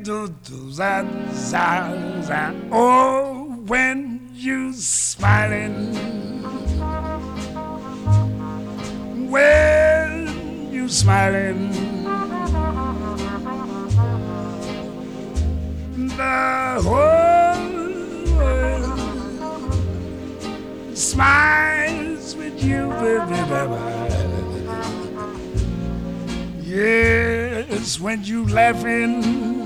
Oh, when you smiling, when you smiling, the whole world smiles with you, baby. Yes, when you laughing,